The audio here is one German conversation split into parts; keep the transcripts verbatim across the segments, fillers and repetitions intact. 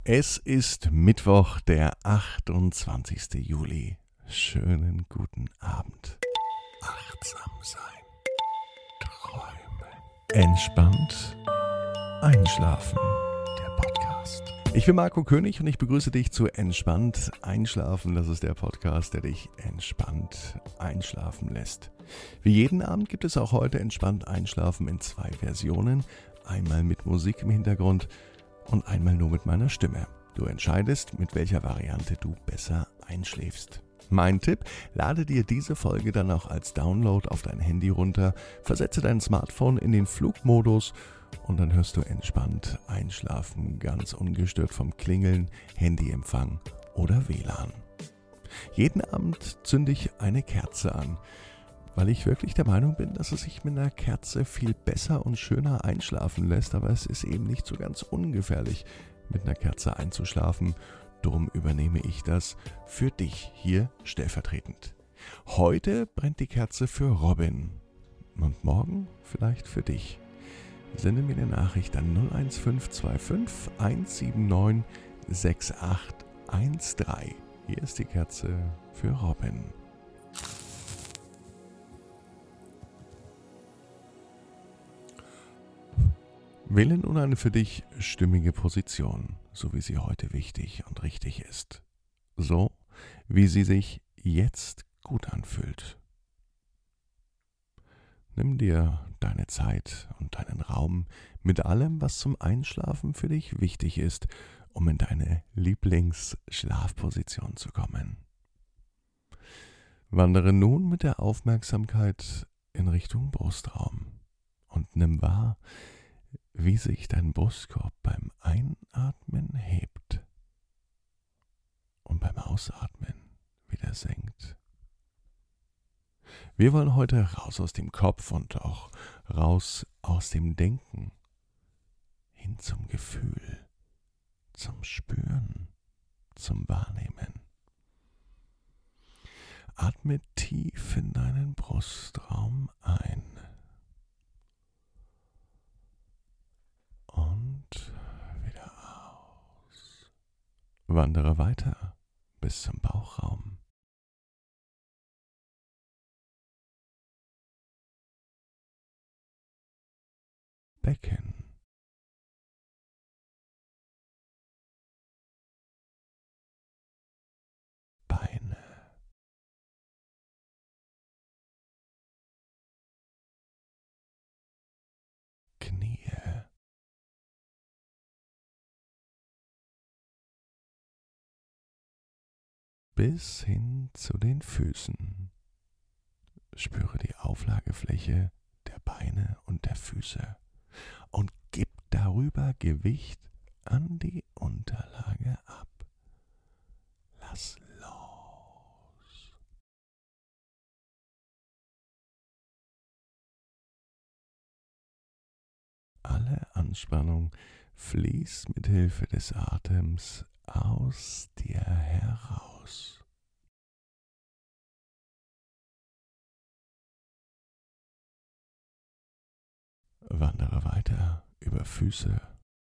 Es ist Mittwoch, der achtundzwanzigster Juli. Schönen guten Abend. Achtsam sein. Träumen. Entspannt. Einschlafen. Der Podcast. Ich bin Marco König und ich begrüße dich zu Entspannt Einschlafen. Das ist der Podcast, der dich entspannt einschlafen lässt. Wie jeden Abend gibt es auch heute Entspannt Einschlafen in zwei Versionen. Einmal mit Musik im Hintergrund und einmal nur mit meiner Stimme. Du entscheidest, mit welcher Variante du besser einschläfst. Mein Tipp, lade dir diese Folge dann auch als Download auf dein Handy runter, versetze dein Smartphone in den Flugmodus und dann hörst du entspannt einschlafen, ganz ungestört vom Klingeln, Handyempfang oder W L A N. Jeden Abend zünde ich eine Kerze an, weil ich wirklich der Meinung bin, dass es sich mit einer Kerze viel besser und schöner einschlafen lässt, aber es ist eben nicht so ganz ungefährlich, mit einer Kerze einzuschlafen. Drum übernehme ich das für dich hier stellvertretend. Heute brennt die Kerze für Robin und morgen vielleicht für dich. Sende mir eine Nachricht an null eins fünf zwei fünf eins sieben neun sechs acht eins drei. Hier ist die Kerze für Robin. Wähle nun eine für dich stimmige Position, so wie sie heute wichtig und richtig ist. So, wie sie sich jetzt gut anfühlt. Nimm dir deine Zeit und deinen Raum mit allem, was zum Einschlafen für dich wichtig ist, um in deine Lieblingsschlafposition zu kommen. Wandere nun mit der Aufmerksamkeit in Richtung Brustraum und nimm wahr, wie sich dein Brustkorb beim Einatmen hebt und beim Ausatmen wieder senkt. Wir wollen heute raus aus dem Kopf und auch raus aus dem Denken, hin zum Gefühl, zum Spüren, zum Wahrnehmen. Atme tief in deinen Brustraum ein. Und wieder aus. Wandere weiter bis zum Bauchraum. Becken. Beine. Knie. Bis hin zu den Füßen. Spüre die Auflagefläche der Beine und der Füße und gib darüber Gewicht an die Unterlage ab. Lass los. Alle Anspannung fließt mit Hilfe des Atems aus dir heraus. Wandere weiter über Füße,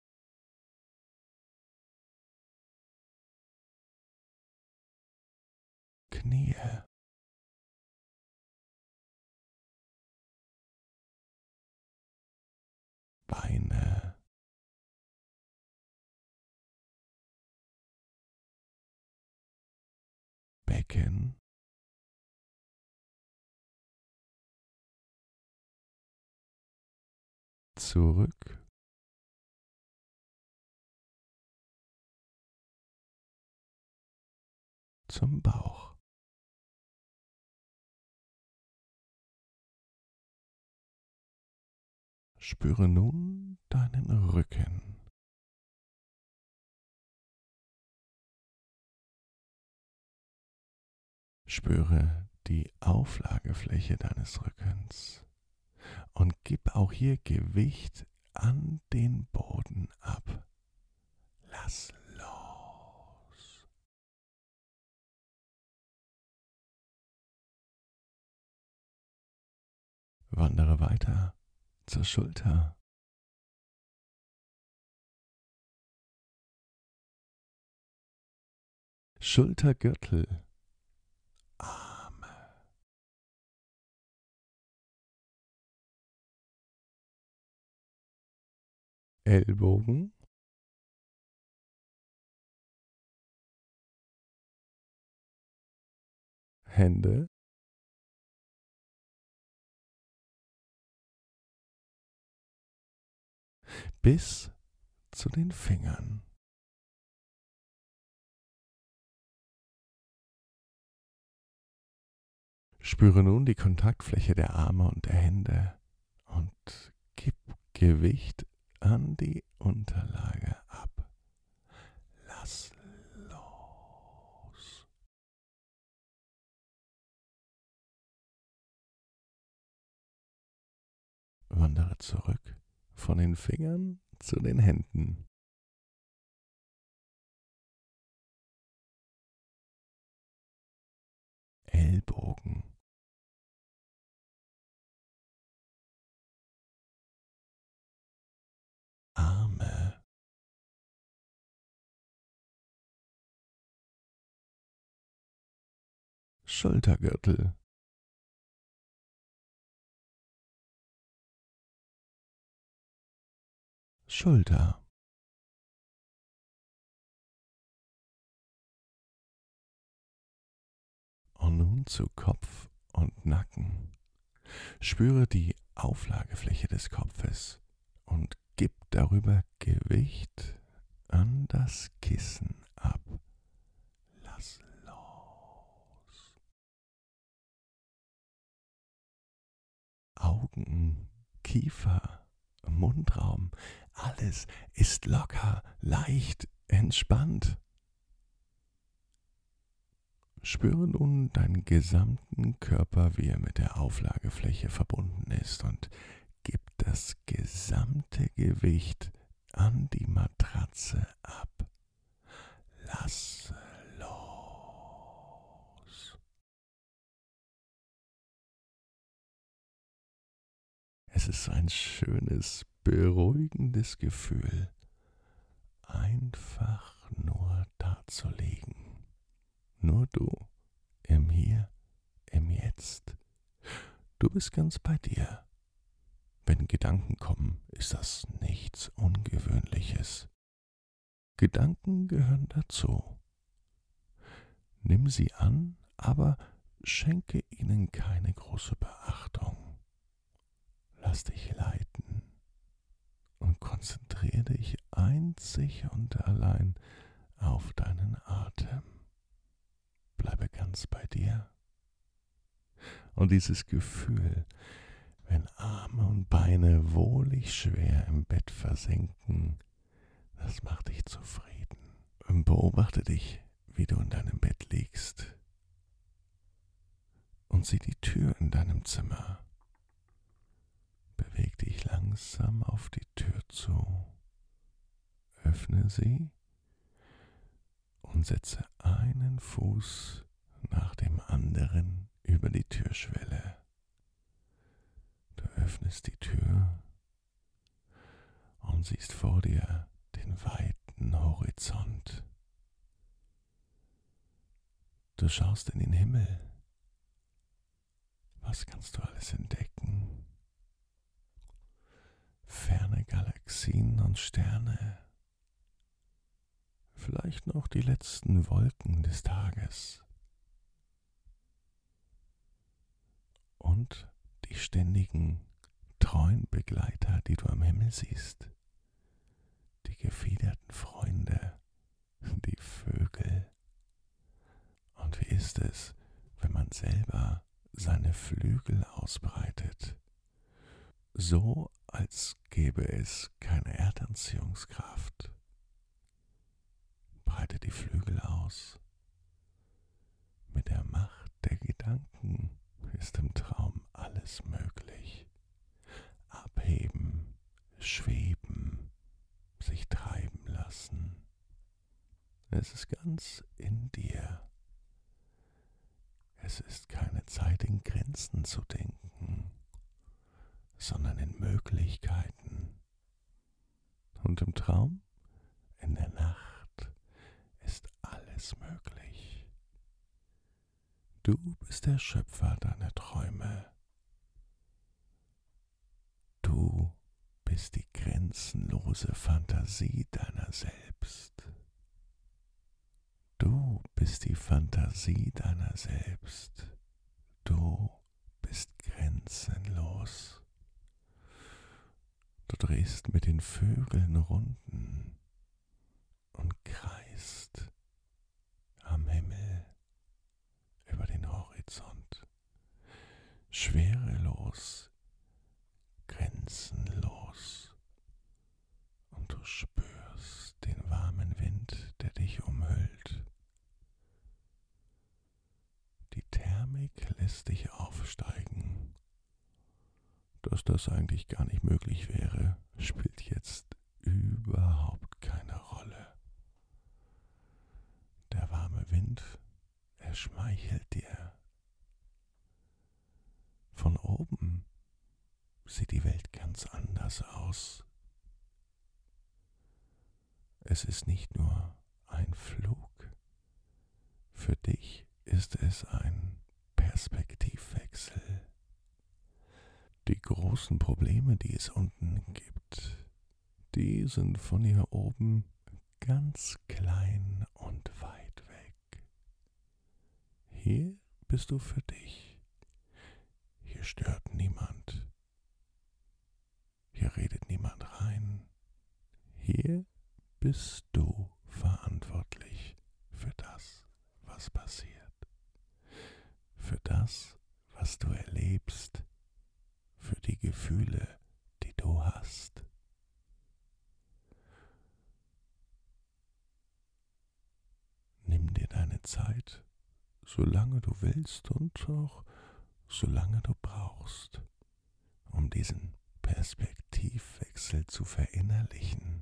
Knie, Beine, Becken, zurück, zum Bauch. Spüre nun deinen Rücken. Spüre die Auflagefläche deines Rückens und gib auch hier Gewicht an den Boden ab. Lass los. Wandere weiter zur Schulter, Schultergürtel, Arme, Ellbogen, Hände, bis zu den Fingern. Spüre nun die Kontaktfläche der Arme und der Hände und gib Gewicht an die Unterlage ab. Lass los. Wandere zurück von den Fingern zu den Händen. Ellbogen, Arme, Schultergürtel, Schulter, und nun zu Kopf und Nacken. Spüre die Auflagefläche des Kopfes und gib darüber Gewicht an das Kissen ab. Lass los. Augen, Kiefer, Mundraum, alles ist locker, leicht, entspannt. Spüre nun deinen gesamten Körper, wie er mit der Auflagefläche verbunden ist, und gib das gesamte Gewicht an die Matratze ab. Lass los. Es ist so ein schönes, beruhigendes Gefühl, einfach nur da zu liegen. Nur du, im Hier, im Jetzt. Du bist ganz bei dir. Wenn Gedanken kommen, ist das nichts Ungewöhnliches. Gedanken gehören dazu. Nimm sie an, aber schenke ihnen keine große Beachtung. Lass dich leiten und konzentriere dich einzig und allein auf deinen Atem. Bleibe ganz bei dir. Und dieses Gefühl, wenn Arme und Beine wohlig schwer im Bett versinken, das macht dich zufrieden. Und beobachte dich, wie du in deinem Bett liegst. Und sieh die Tür in deinem Zimmer. Beweg dich langsam auf die Tür zu. Öffne sie und setze einen Fuß nach dem anderen über die Türschwelle. Du öffnest die Tür und siehst vor dir den weiten Horizont. Du schaust in den Himmel. Was kannst du alles entdecken? Ferne Galaxien und Sterne. Vielleicht noch die letzten Wolken des Tages. Und die ständigen, treuen Begleiter, die du am Himmel siehst. Die gefiederten Freunde, die Vögel. Und wie ist es, wenn man selber seine Flügel ausbreitet? So, als gäbe es keine Erdanziehungskraft. Breite die Flügel aus. Mit der Macht der Gedanken ist im Traum alles möglich. Abheben, schweben, sich treiben lassen. Es ist ganz in dir. Es ist keine Zeit in Grenzen zu denken, sondern in Möglichkeiten. Und im Traum, in der Nacht, ist alles möglich. Du bist der Schöpfer deiner Träume. Du bist die grenzenlose Fantasie deiner selbst. Du bist die Fantasie deiner selbst. Du bist grenzenlos. Du drehst mit den Vögeln Runden und kreist am Himmel über den Horizont. Schwerelos, grenzenlos. Und du spürst den warmen Wind, der dich umhüllt. Die Thermik lässt dich aufsteigen. Dass das eigentlich gar nicht möglich wäre, spielt jetzt überhaupt keine Rolle. Der warme Wind, er schmeichelt dir. Von oben sieht die Welt ganz anders aus. Es ist nicht nur ein Flug. Für dich ist es ein Perspektivwechsel. Die großen Probleme, die es unten gibt, die sind von hier oben ganz klein und weit weg. Hier bist du für dich. Hier stört niemand. Hier redet niemand rein. Hier bist du verantwortlich für das, was passiert. Für das, was du erlebst. Für die Gefühle, die du hast. Nimm dir deine Zeit, solange du willst und auch solange du brauchst, um diesen Perspektivwechsel zu verinnerlichen.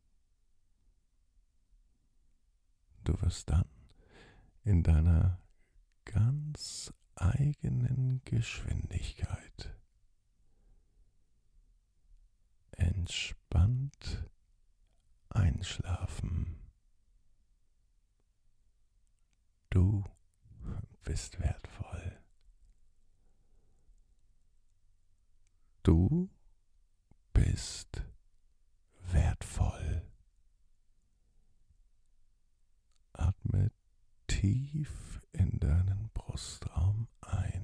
Du wirst dann in deiner ganz eigenen Geschwindigkeit entspannt einschlafen. Du bist wertvoll. Du bist wertvoll. Atme tief in deinen Brustraum ein.